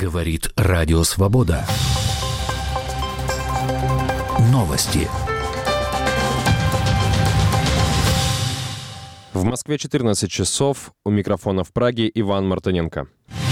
Говорит Радио Свобода. Новости. В Москве 14 часов. У микрофона в Праге Иван Мартыненко.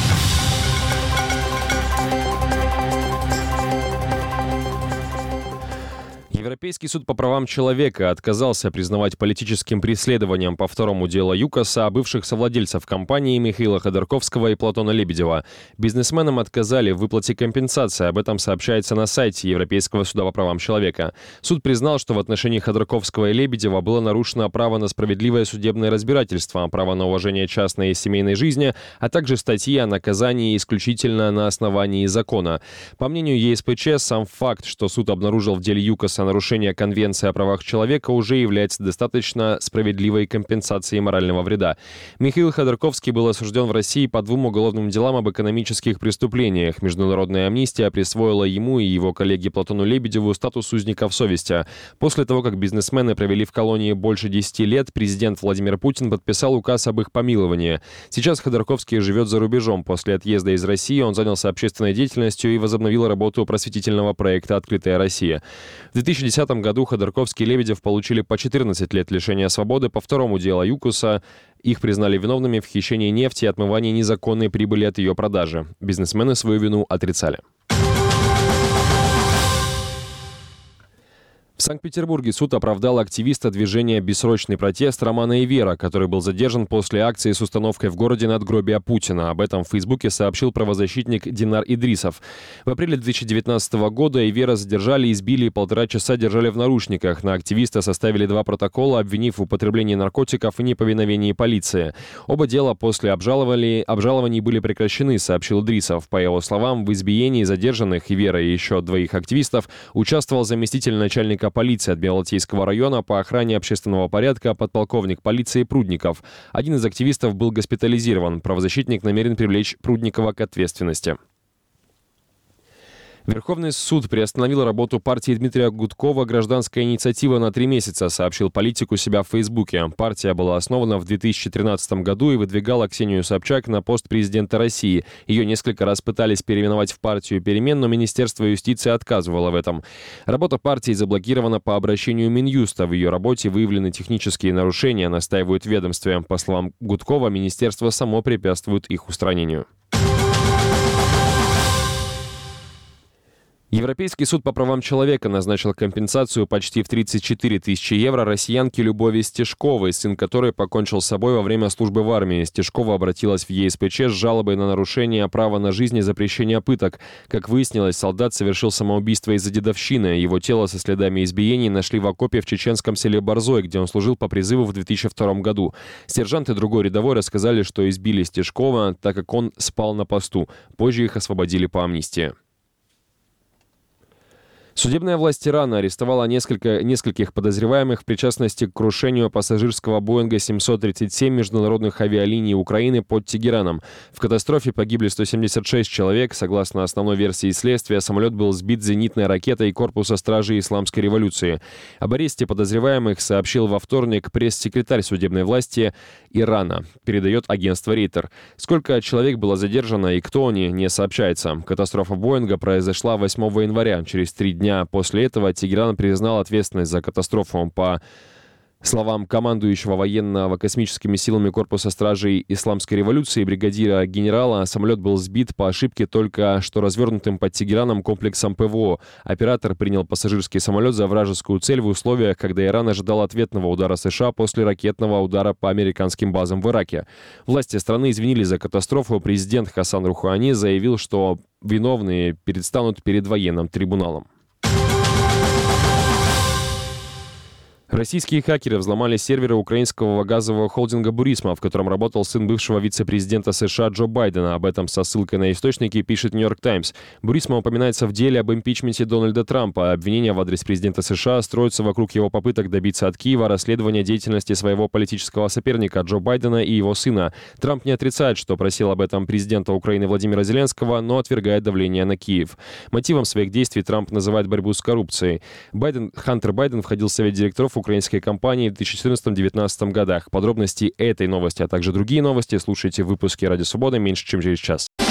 Европейский суд по правам человека отказался признавать политическим преследованием по второму делу ЮКОСа бывших совладельцев компании Михаила Ходорковского и Платона Лебедева. Бизнесменам отказали в выплате компенсации. Об этом сообщается на сайте Европейского суда по правам человека. Суд признал, что в отношении Ходорковского и Лебедева было нарушено право на справедливое судебное разбирательство, право на уважение частной и семейной жизни, а также статьи о наказании исключительно на основании закона. По мнению ЕСПЧ, сам факт, что суд обнаружил в деле ЮКОСа нарушение Конвенции о правах человека, уже является достаточно справедливой компенсацией морального вреда. Михаил Ходорковский был осужден в России по 2 уголовным делам об экономических преступлениях. Международная амнистия присвоила ему и его коллеге Платону Лебедеву статус узников совести. После того, как бизнесмены провели в колонии больше 10 лет, президент Владимир Путин подписал указ об их помиловании. Сейчас Ходорковский живет за рубежом. После отъезда из России он занялся общественной деятельностью и возобновил работу просветительного проекта «Открытая Россия». В 2010 году Ходорковский и Лебедев получили по 14 лет лишения свободы по второму делу ЮКОСа. Их признали виновными в хищении нефти и отмывании незаконной прибыли от ее продажи. Бизнесмены свою вину отрицали. В Санкт-Петербурге суд оправдал активиста движения «Бессрочный протест» Романа Эвера, который был задержан после акции с установкой в городе надгробия Путина. Об этом в Фейсбуке сообщил правозащитник Динар Идрисов. В апреле 2019 года Эвера задержали, избили и 1,5 часа держали в наручниках. На активиста составили 2 протокола, обвинив в употреблении наркотиков и неповиновении полиции. Оба дела после обжалований были прекращены, сообщил Идрисов. По его словам, в избиении задержанных Эвера и еще 2 активистов участвовал заместитель начальника полиции Адмиралтейского района по охране общественного порядка подполковник полиции Прудников. Один из активистов был госпитализирован. Правозащитник намерен привлечь Прудникова к ответственности. Верховный суд приостановил работу партии Дмитрия Гудкова «Гражданская инициатива» на 3 месяца, сообщил политик у себя в Фейсбуке. Партия была основана в 2013 году и выдвигала Ксению Собчак на пост президента России. Ее несколько раз пытались переименовать в партию перемен, но Министерство юстиции отказывало в этом. Работа партии заблокирована по обращению Минюста. В ее работе выявлены технические нарушения, настаивают в ведомстве. По словам Гудкова, министерство само препятствует их устранению. Европейский суд по правам человека назначил компенсацию почти в 34 тысячи евро россиянке Любови Стешковой, сын которой покончил с собой во время службы в армии. Стешкова обратилась в ЕСПЧ с жалобой на нарушение права на жизнь и запрещение пыток. Как выяснилось, солдат совершил самоубийство из-за дедовщины. Его тело со следами избиений нашли в окопе в чеченском селе Борзой, где он служил по призыву в 2002 году. Сержант и другой рядовой рассказали, что избили Стешкова, так как он спал на посту. Позже их освободили по амнистии. Судебная власть Ирана арестовала нескольких подозреваемых в причастности к крушению пассажирского Боинга 737 международных авиалиний Украины под Тегераном. В катастрофе погибли 176 человек. Согласно основной версии следствия, самолет был сбит зенитной ракетой корпуса стражей Исламской революции. Об аресте подозреваемых сообщил во вторник пресс-секретарь судебной власти Ирана, передает агентство Рейтер. Сколько человек было задержано и кто они, не сообщается. Катастрофа Боинга произошла 8 января. Через 3 дня после этого Тегеран признал ответственность за катастрофу. По словам командующего военно-космическими силами корпуса стражей Исламской революции бригадира генерала, самолет был сбит по ошибке только что развернутым под Тегераном комплексом ПВО. Оператор принял пассажирский самолет за вражескую цель в условиях, когда Иран ожидал ответного удара США после ракетного удара по американским базам в Ираке. Власти страны извинились за катастрофу. Президент Хасан Рухани заявил, что виновные предстанут перед военным трибуналом. Российские хакеры взломали серверы украинского газового холдинга «Бурисма», в котором работал сын бывшего вице-президента США Джо Байдена. Об этом со ссылкой на источники пишет «Нью-Йорк Таймс». Бурисма упоминается в деле об импичменте Дональда Трампа. Обвинения в адрес президента США строятся вокруг его попыток добиться от Киева расследования деятельности своего политического соперника Джо Байдена и его сына. Трамп не отрицает, что просил об этом президента Украины Владимира Зеленского, но отвергает давление на Киев. Мотивом своих действий Трамп называет борьбу с коррупцией. Хантер Байден входил в совет директоров украинской компании в 2014-2019 годах. Подробности этой новости, а также другие новости слушайте в выпуске «Радио Свобода» меньше, чем через час.